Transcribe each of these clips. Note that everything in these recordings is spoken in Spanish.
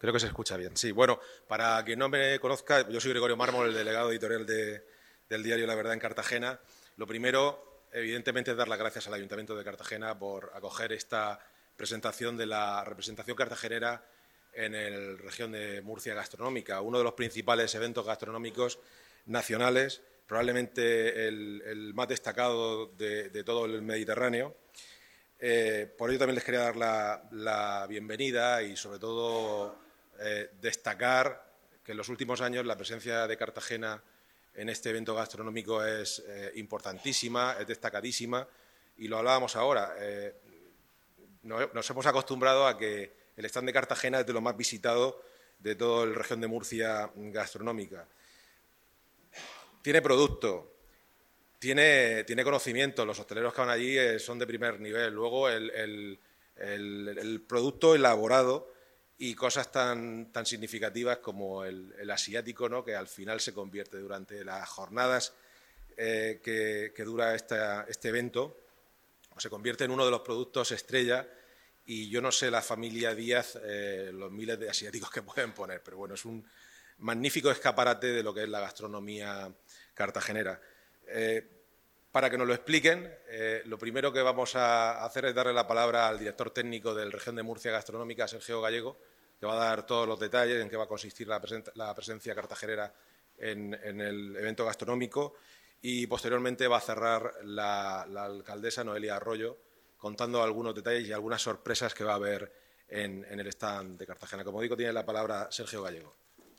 Creo que se escucha bien. Sí, bueno, para quien no me conozca, yo soy Gregorio Mármol, el delegado editorial del diario La Verdad en Cartagena. Lo primero, evidentemente, es dar las gracias al Ayuntamiento de Cartagena por acoger esta presentación de la representación cartagenera en la región de Murcia gastronómica, uno de los principales eventos gastronómicos nacionales, probablemente el más destacado de todo el Mediterráneo. Por ello también les quería dar la bienvenida y, sobre todo, destacar que en los últimos años la presencia de Cartagena en este evento gastronómico es importantísima, es destacadísima, y lo hablábamos ahora. Nos hemos acostumbrado a que el stand de Cartagena es de lo más visitado de toda la región de Murcia gastronómica. Tiene producto, tiene conocimiento, los hosteleros que van allí son de primer nivel. Luego el producto elaborado y cosas tan significativas como el asiático, ¿no?, que al final se convierte durante las jornadas que dura este evento, se convierte en uno de los productos estrella. Y yo no sé la familia Díaz los miles de asiáticos que pueden poner, pero bueno, es un magnífico escaparate de lo que es la gastronomía cartagenera. Para que nos lo expliquen, lo primero que vamos a hacer es darle la palabra al director técnico del Región de Murcia Gastronómica, Sergio Gallego, que va a dar todos los detalles en qué va a consistir la presencia cartagenera en el evento gastronómico, y posteriormente va a cerrar la alcaldesa Noelia Arroyo, contando algunos detalles y algunas sorpresas que va a haber en el stand de Cartagena. Como digo, tiene la palabra Sergio Gallego.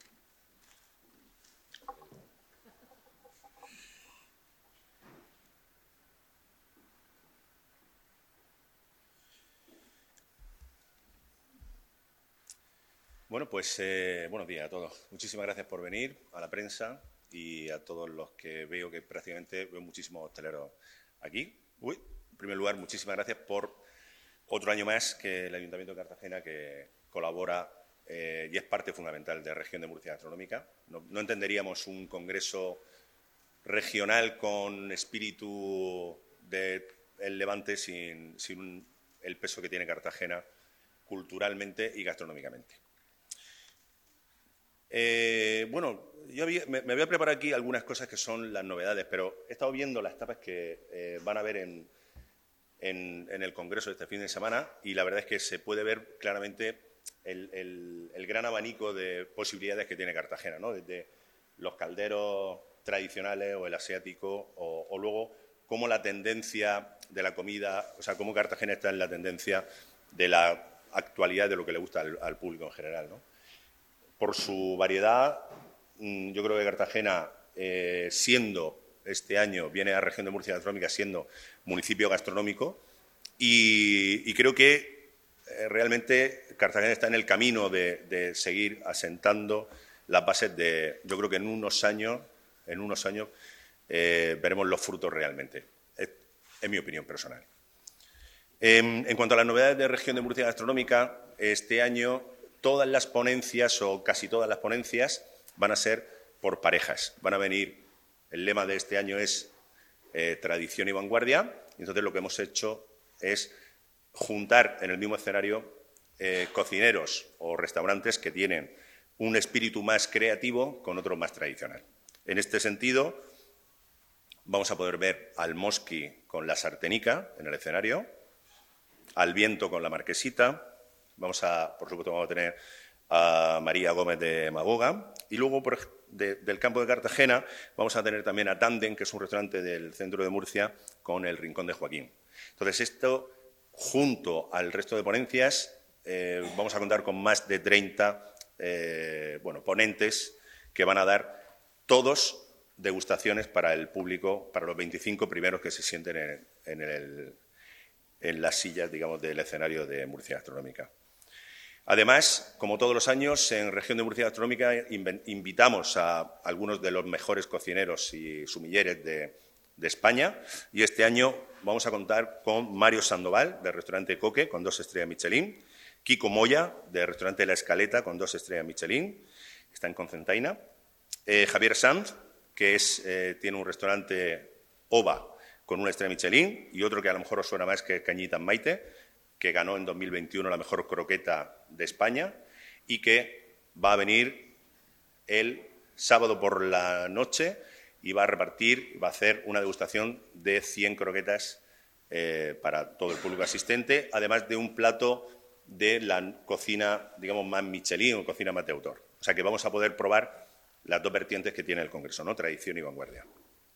Bueno, pues buenos días a todos. Muchísimas gracias por venir, a la prensa y a todos los que veo, que prácticamente veo muchísimos hosteleros aquí. En primer lugar, muchísimas gracias por otro año más que el Ayuntamiento de Cartagena, que colabora y es parte fundamental de la región de Murcia Gastronómica. No entenderíamos un congreso regional con espíritu del Levante sin el peso que tiene Cartagena culturalmente y gastronómicamente. Bueno, me voy a preparar aquí algunas cosas que son las novedades, pero he estado viendo las tapas que van a ver en el Congreso de este fin de semana, y la verdad es que se puede ver claramente el gran abanico de posibilidades que tiene Cartagena, ¿no? Desde los calderos tradicionales o el asiático, o luego cómo la tendencia de la comida, o sea, cómo Cartagena está en la tendencia de la actualidad de lo que le gusta al público en general, ¿no? Por su variedad, yo creo que Cartagena, siendo este año, viene a la región de Murcia Gastronómica siendo municipio gastronómico, y creo que realmente Cartagena está en el camino de seguir asentando las bases de, yo creo que en unos años veremos los frutos realmente. Es mi opinión personal. En cuanto a las novedades de región de Murcia Gastronómica, este año todas las ponencias, o casi todas las ponencias, van a ser por parejas. Van a venir, el lema de este año es tradición y vanguardia, y entonces lo que hemos hecho es juntar en el mismo escenario cocineros o restaurantes que tienen un espíritu más creativo con otro más tradicional. En este sentido, vamos a poder ver al Mosqui con la Sartenica en el escenario, al Viento con la Marquesita. Por supuesto, vamos a tener a María Gómez de Magoga, y luego del campo de Cartagena vamos a tener también a Tandem, que es un restaurante del centro de Murcia, con el Rincón de Joaquín. Entonces, esto, junto al resto de ponencias, vamos a contar con más de 30 ponentes que van a dar todos degustaciones para el público, para los 25 primeros que se sienten en las sillas, digamos, del escenario de Murcia Gastronómica. Además, como todos los años, en Región de Murcia Gastronómica invitamos a algunos de los mejores cocineros y sumilleres de España, y este año vamos a contar con Mario Sandoval, del restaurante Coque, con 2 estrellas Michelin, Kiko Moya, del restaurante La Escaleta, con 2 estrellas Michelin, está en Concentaina, Javier Sanz, que tiene un restaurante OVA con 1 estrella Michelin, y otro que a lo mejor os suena más, que es Cañita en Maite, que ganó en 2021 la mejor croqueta de España, y que va a venir el sábado por la noche y va a repartir, va a hacer una degustación de 100 croquetas para todo el público asistente, además de un plato de la cocina, digamos, más Michelin o cocina más de autor. O sea que vamos a poder probar las dos vertientes que tiene el Congreso, ¿no? Tradición y vanguardia.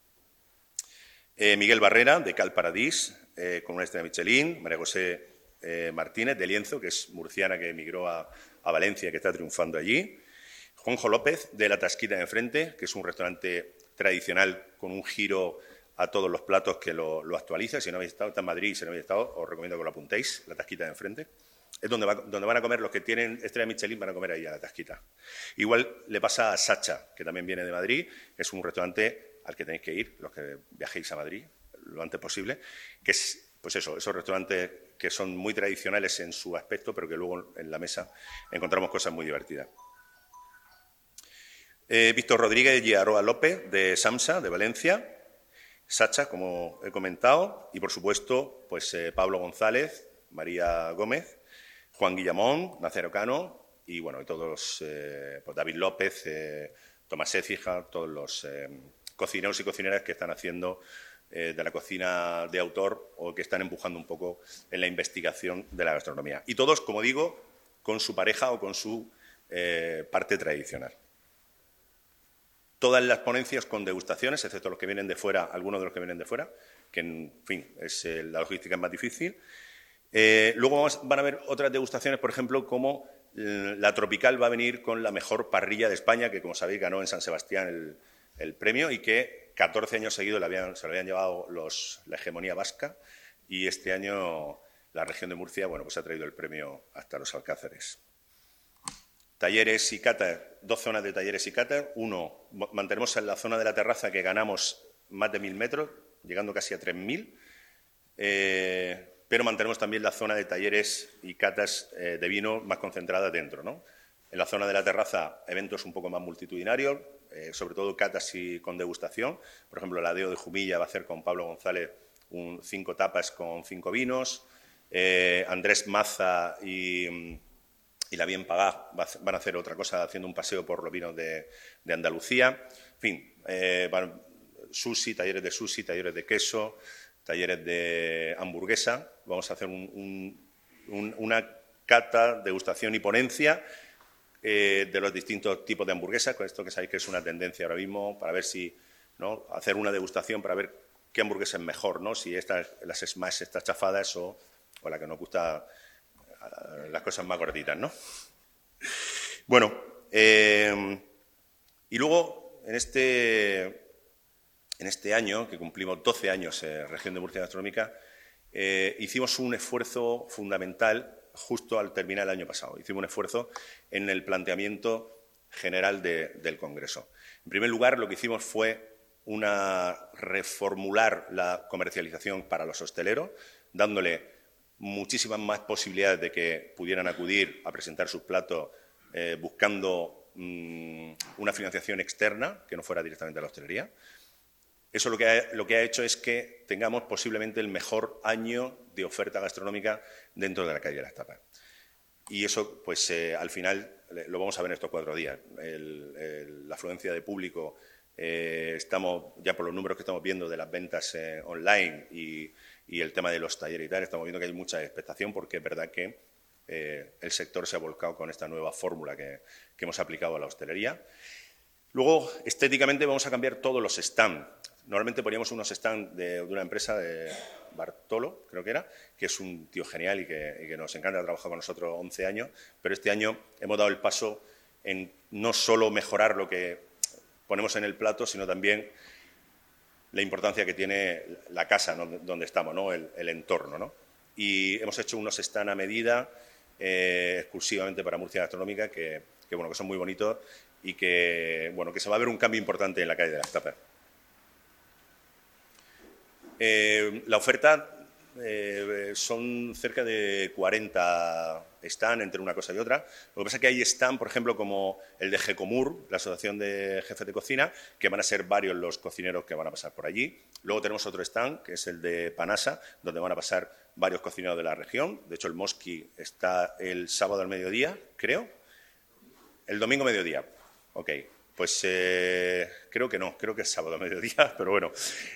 Miguel Barrera, de Cal Paradís, con una estrella Michelin. María José Martínez, de Lienzo, que es murciana, que emigró a Valencia, que está triunfando allí. Juanjo López, de La Tasquita de Enfrente, que es un restaurante tradicional con un giro a todos los platos que lo actualiza. Si no habéis estado, está en Madrid, si no habéis estado, os recomiendo que lo apuntéis, La Tasquita de Enfrente. Es donde van a comer los que tienen estrella Michelin, van a comer ahí a La Tasquita. Igual le pasa a Sacha, que también viene de Madrid, es un restaurante al que tenéis que ir, los que viajéis a Madrid, lo antes posible, que es, pues eso, esos restaurantes que son muy tradicionales en su aspecto, pero que luego en la mesa encontramos cosas muy divertidas. Víctor Rodríguez y Aroa López, de Samsa, de Valencia. Sacha, como he comentado, y por supuesto, pues Pablo González, María Gómez, Juan Guillamón, Nacero Cano y bueno, y todos, pues David López, Tomás Écija, todos los cocineros y cocineras que están haciendo de la cocina de autor o que están empujando un poco en la investigación de la gastronomía. Y todos, como digo, con su pareja o con su parte tradicional. Todas las ponencias con degustaciones, excepto los que vienen de fuera, algunos de los que vienen de fuera, que, en fin, la logística es más difícil. Luego van a haber otras degustaciones, por ejemplo, como la Tropical va a venir con la mejor parrilla de España, que, como sabéis, ganó en San Sebastián el premio y que 14 años seguidos se lo habían llevado la hegemonía vasca y este año la región de Murcia, bueno, pues ha traído el premio hasta los Alcázares. Talleres y catas, 2 zonas de talleres y catas. Uno, mantenemos en la zona de la terraza que ganamos más de 1.000 metros, llegando casi a 3.000, pero mantenemos también la zona de talleres y catas de vino más concentrada dentro, ¿no? En la zona de la terraza, eventos un poco más multitudinarios, sobre todo catas y con degustación. Por ejemplo, el Adeo de Jumilla va a hacer con Pablo González 5 tapas con 5 vinos. Andrés Maza y La Bien Pagá van a hacer otra cosa, haciendo un paseo por los vinos de Andalucía. En fin, talleres de queso, talleres de hamburguesa. Vamos a hacer una cata, degustación y ponencia de los distintos tipos de hamburguesas, con esto que sabéis que es una tendencia ahora mismo, para ver si, ¿no?, hacer una degustación para ver qué hamburguesa es mejor, ¿no?, si las smash, estas chafadas o la que nos gusta, las cosas más gorditas, ¿no? Bueno, y luego en este año, que cumplimos 12 años en Región de Murcia Gastronómica, hicimos un esfuerzo fundamental justo al terminar el año pasado. Hicimos un esfuerzo en el planteamiento general del Congreso. En primer lugar, lo que hicimos fue reformular la comercialización para los hosteleros, dándole muchísimas más posibilidades de que pudieran acudir a presentar sus platos buscando una financiación externa que no fuera directamente a la hostelería. Eso lo que ha hecho es que tengamos posiblemente el mejor año de oferta gastronómica dentro de la calle de las tapas. Y eso, pues, al final lo vamos a ver en estos 4 días. La afluencia de público, estamos ya por los números que estamos viendo de las ventas online y el tema de los talleres y tal, estamos viendo que hay mucha expectación porque es verdad que el sector se ha volcado con esta nueva fórmula que hemos aplicado a la hostelería. Luego, estéticamente, vamos a cambiar todos los stands. Normalmente poníamos unos stands de una empresa, de Bartolo, creo que era, que es un tío genial y que nos encanta, trabajar con nosotros 11 años, pero este año hemos dado el paso en no solo mejorar lo que ponemos en el plato, sino también la importancia que tiene la casa, ¿no?, donde estamos, ¿no?, el entorno, ¿no? Y hemos hecho unos stands a medida exclusivamente para Murcia Gastronómica que son muy bonitos y que se va a ver un cambio importante en la calle de las tapas. La oferta son cerca de 40 stands entre una cosa y otra. Lo que pasa es que hay stands, por ejemplo, como el de Gecomur, la Asociación de Jefes de Cocina, que van a ser varios los cocineros que van a pasar por allí. Luego tenemos otro stand, que es el de Panasa, donde van a pasar varios cocineros de la región. De hecho, el Mosqui está el sábado al mediodía, creo. El domingo mediodía. Ok. Pues creo que no, creo que es sábado mediodía, pero bueno.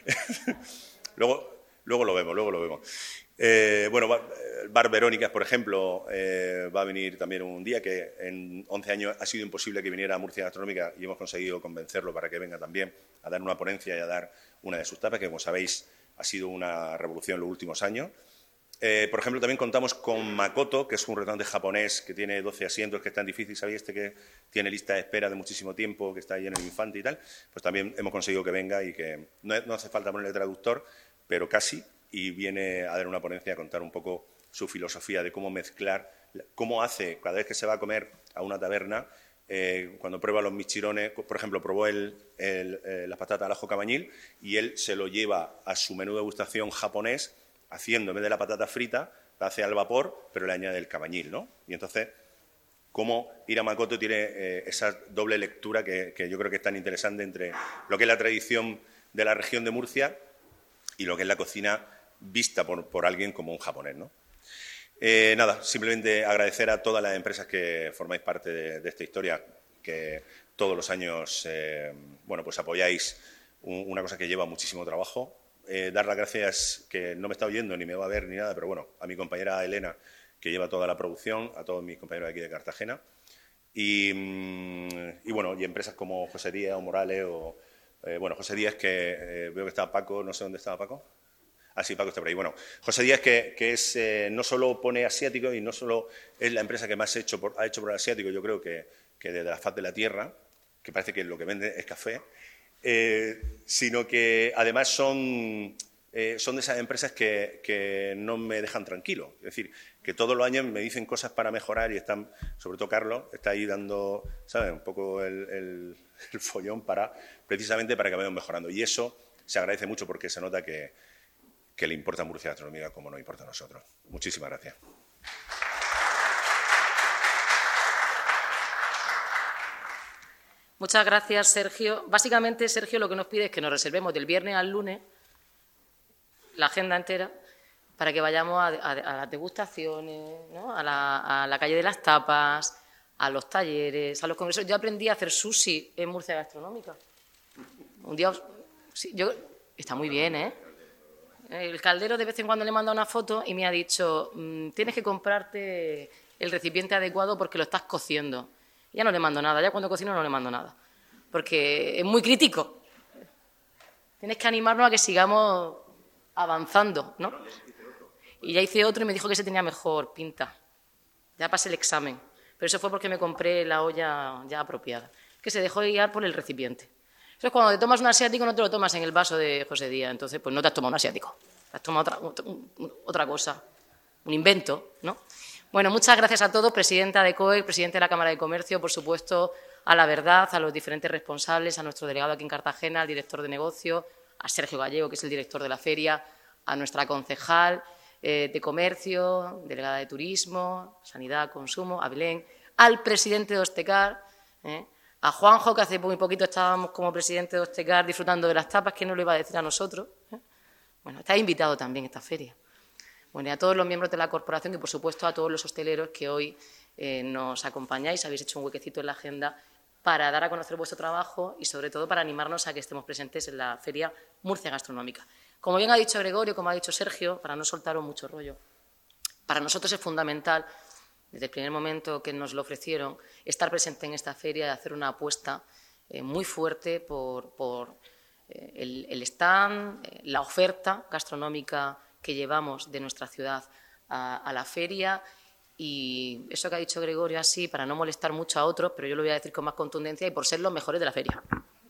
luego lo vemos. Bueno, el Bar Verónicas, por ejemplo, va a venir también un día que en 11 años ha sido imposible que viniera a Murcia Gastronómica y hemos conseguido convencerlo para que venga también a dar una ponencia y a dar una de sus tapas, que como sabéis ha sido una revolución en los últimos años. Por ejemplo, también contamos con Makoto, que es un restaurante japonés que tiene 12 asientos, que es tan difícil, ¿sabéis? Que tiene lista de espera de muchísimo tiempo, que está ahí en el Infante y tal. Pues también hemos conseguido que venga y que no hace falta ponerle traductor, pero casi, y viene a dar una ponencia a contar un poco su filosofía de cómo mezclar, cómo hace cada vez que se va a comer a una taberna, cuando prueba los michirones, por ejemplo, probó las patatas al ajo cabañil y él se lo lleva a su menú de degustación japonés, haciendo, en vez de la patata frita, la hace al vapor, pero le añade el cabañil, ¿no? Y entonces, cómo ir a Makoto tiene esa doble lectura que yo creo que es tan interesante entre lo que es la tradición de la región de Murcia y lo que es la cocina vista por alguien como un japonés, ¿no? Nada, simplemente agradecer a todas las empresas que formáis parte de esta historia, que todos los años, bueno, pues apoyáis una cosa que lleva muchísimo trabajo. Dar las gracias, que no me está oyendo ni me va a ver ni nada, pero bueno, a mi compañera Elena, que lleva toda la producción, a todos mis compañeros de aquí de Cartagena, y bueno, y empresas como José Díaz o Morales, o bueno, José Díaz, que veo que está Paco, no sé dónde estaba Paco. Ah, sí, Paco está por ahí. Bueno, José Díaz, que es, no solo pone asiático y no solo es la empresa que más ha hecho por el asiático, yo creo que desde la faz de la tierra, que parece que lo que vende es café, sino que además son de esas empresas que no me dejan tranquilo. Es decir, que todos los años me dicen cosas para mejorar y están, sobre todo Carlos, está ahí dando, ¿sabes?, un poco el follón precisamente para que vayamos mejorando. Y eso se agradece mucho porque se nota que le importa a Murcia Gastronómica como nos importa a nosotros. Muchísimas gracias. Muchas gracias, Sergio. Básicamente, Sergio lo que nos pide es que nos reservemos del viernes al lunes la agenda entera para que vayamos a las degustaciones, ¿no?, a la calle de las tapas, a los talleres, a los congresos. Yo aprendí a hacer sushi en Murcia Gastronómica. Un día, sí, está muy bien, ¿eh? El caldero de vez en cuando le manda una foto y me ha dicho, tienes que comprarte el recipiente adecuado porque lo estás cociendo. Ya no le mando nada, ya cuando cocino no le mando nada, porque es muy crítico. Tienes que animarnos a que sigamos avanzando, ¿no? Y ya hice otro y me dijo que ese tenía mejor pinta. Ya pasé el examen, pero eso fue porque me compré la olla ya apropiada, que se dejó guiar por el recipiente. Eso es cuando te tomas un asiático, no te lo tomas en el vaso de José Díaz, entonces pues no te has tomado un asiático, te has tomado otra cosa, un invento, ¿no? Bueno, muchas gracias a todos, presidenta de COE, presidente de la Cámara de Comercio, por supuesto, a La Verdad, a los diferentes responsables, a nuestro delegado aquí en Cartagena, al director de negocio, a Sergio Gallego, que es el director de la feria, a nuestra concejal de Comercio, delegada de Turismo, Sanidad, Consumo, a Belén, al presidente de Ostecar, a Juanjo, que hace muy poquito estábamos como presidente de Ostecar disfrutando de las tapas, que no lo iba a decir a nosotros. Bueno, está invitado también a esta feria. Bueno, y a todos los miembros de la corporación y, por supuesto, a todos los hosteleros que hoy nos acompañáis, habéis hecho un huequecito en la agenda para dar a conocer vuestro trabajo y, sobre todo, para animarnos a que estemos presentes en la Feria Murcia Gastronómica. Como bien ha dicho Gregorio, como ha dicho Sergio, para no soltaros mucho rollo, para nosotros es fundamental, desde el primer momento que nos lo ofrecieron, estar presente en esta feria y hacer una apuesta muy fuerte por el stand, la oferta gastronómica que llevamos de nuestra ciudad a la feria, y eso que ha dicho Gregorio así, para no molestar mucho a otros, pero yo lo voy a decir con más contundencia y por ser los mejores de la feria.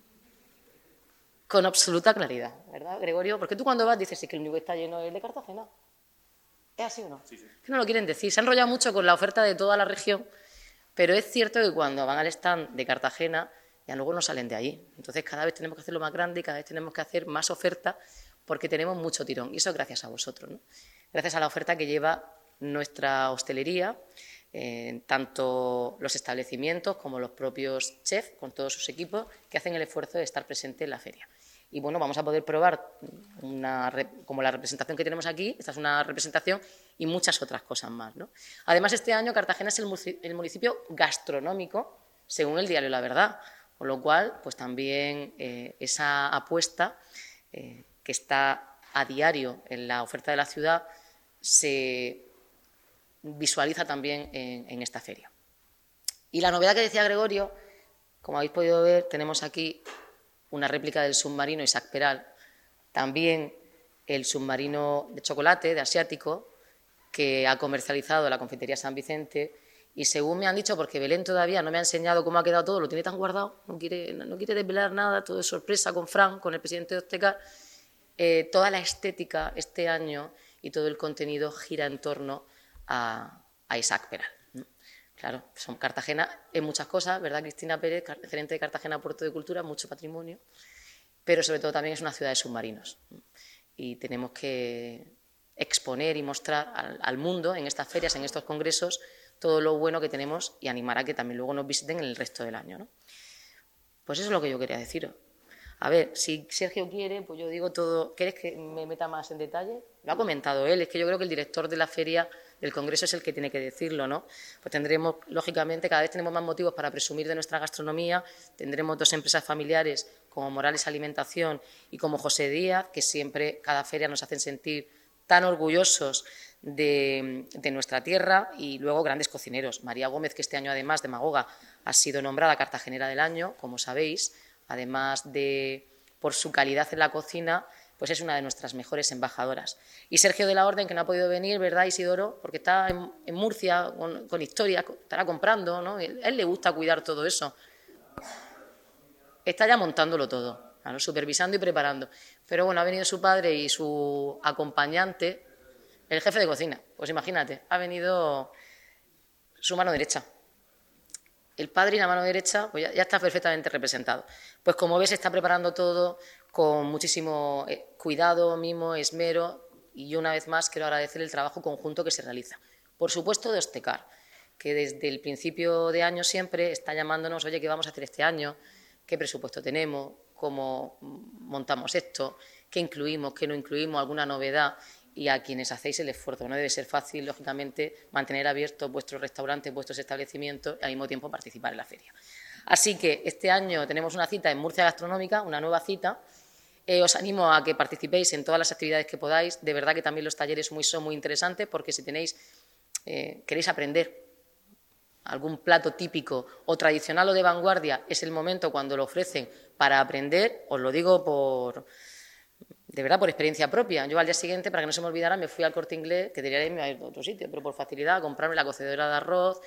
Con absoluta claridad, ¿verdad, Gregorio? Porque tú cuando vas dices, sí, que el único que está lleno es el de Cartagena. ¿Es así o no? Sí, sí. Que no lo quieren decir. Se ha enrollado mucho con la oferta de toda la región, pero es cierto que cuando van al stand de Cartagena, ya luego no salen de allí. Entonces cada vez tenemos que hacerlo más grande y cada vez tenemos que hacer más oferta porque tenemos mucho tirón. Y eso es gracias a vosotros, ¿no? Gracias a la oferta que lleva nuestra hostelería, tanto los establecimientos como los propios chefs, con todos sus equipos, que hacen el esfuerzo de estar presentes en la feria. Y bueno, vamos a poder probar como la representación que tenemos aquí, esta es una representación, y muchas otras cosas más, ¿no? Además, este año Cartagena es el municipio gastronómico, según el diario La Verdad, con lo cual, pues también esa apuesta que está a diario en la oferta de la ciudad se visualiza también en esta feria. Y la novedad que decía Gregorio, como habéis podido ver, tenemos aquí una réplica del submarino Isaac Peral, también el submarino de chocolate, de Asiático, que ha comercializado la confitería San Vicente, y según me han dicho, porque Belén todavía no me ha enseñado cómo ha quedado todo, lo tiene tan guardado, no quiere desvelar nada, todo es sorpresa con Fran, con el presidente de Obstecar, toda la estética este año y todo el contenido gira en torno a Isaac Peral. Claro, son Cartagena en muchas cosas, ¿verdad, Cristina Pérez, gerente de Cartagena Puerto de Cultura, mucho patrimonio, pero sobre todo también es una ciudad de submarinos. Y tenemos que exponer y mostrar al mundo en estas ferias, en estos congresos, todo lo bueno que tenemos y animar a que también luego nos visiten el resto del año, ¿no? Pues eso es lo que yo quería deciros. A ver, si Sergio quiere, pues yo digo todo. ¿Quieres que me meta más en detalle? Lo ha comentado él, es que yo creo que el director de la feria del Congreso es el que tiene que decirlo, ¿no? Pues tendremos, lógicamente, cada vez tenemos más motivos para presumir de nuestra gastronomía, tendremos 2 empresas familiares como Morales Alimentación y como José Díaz, que siempre, cada feria nos hacen sentir tan orgullosos de nuestra tierra, y luego grandes cocineros. María Gómez, que este año, además de Magoga, ha sido nombrada Cartagenera del Año, como sabéis, además de por su calidad en la cocina, pues es una de nuestras mejores embajadoras. Y Sergio de la Orden, que no ha podido venir, ¿verdad, Isidoro? Porque está en Murcia con historia, estará comprando, ¿no? A él le gusta cuidar todo eso. Está ya montándolo todo, ¿no? Supervisando y preparando. Pero bueno, ha venido su padre y su acompañante, el jefe de cocina. Pues imagínate, ha venido su mano derecha. El padre y la mano derecha, pues ya está perfectamente representado. Pues como ves, está preparando todo con muchísimo cuidado, mimo, esmero, y yo una vez más quiero agradecer el trabajo conjunto que se realiza. Por supuesto, de Obstecar, que desde el principio de año siempre está llamándonos, oye, ¿qué vamos a hacer este año? ¿Qué presupuesto tenemos? ¿Cómo montamos esto? ¿Qué incluimos? ¿Qué no incluimos? ¿Alguna novedad? Y a quienes hacéis el esfuerzo. No debe ser fácil, lógicamente, mantener abiertos vuestros restaurantes, vuestros establecimientos y al mismo tiempo participar en la feria. Así que este año tenemos una cita en Murcia Gastronómica, una nueva cita. Os animo a que participéis en todas las actividades que podáis. De verdad que también los talleres son muy interesantes, porque si queréis aprender algún plato típico o tradicional o de vanguardia, es el momento cuando lo ofrecen para aprender. Os lo digo de verdad, por experiencia propia. Yo al día siguiente, para que no se me olvidara, me fui al Corte Inglés, que debería irme a ir a otro sitio, pero por facilidad, a comprarme la cocedora de arroz,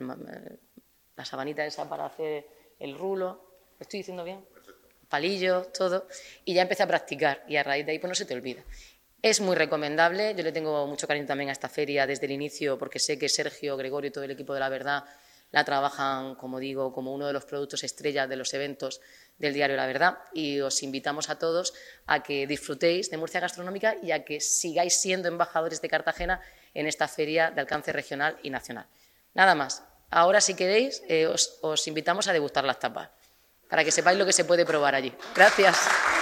la sabanita esa para hacer el rulo. ¿Lo estoy diciendo bien? Palillos, todo. Y ya empecé a practicar, y a raíz de ahí pues no se te olvida. Es muy recomendable. Yo le tengo mucho cariño también a esta feria desde el inicio, porque sé que Sergio, Gregorio y todo el equipo de La Verdad la trabajan, como digo, como uno de los productos estrellas de los eventos del diario La Verdad, y os invitamos a todos a que disfrutéis de Murcia Gastronómica y a que sigáis siendo embajadores de Cartagena en esta feria de alcance regional y nacional. Nada más. Ahora, si queréis, os invitamos a degustar las tapas, para que sepáis lo que se puede probar allí. Gracias.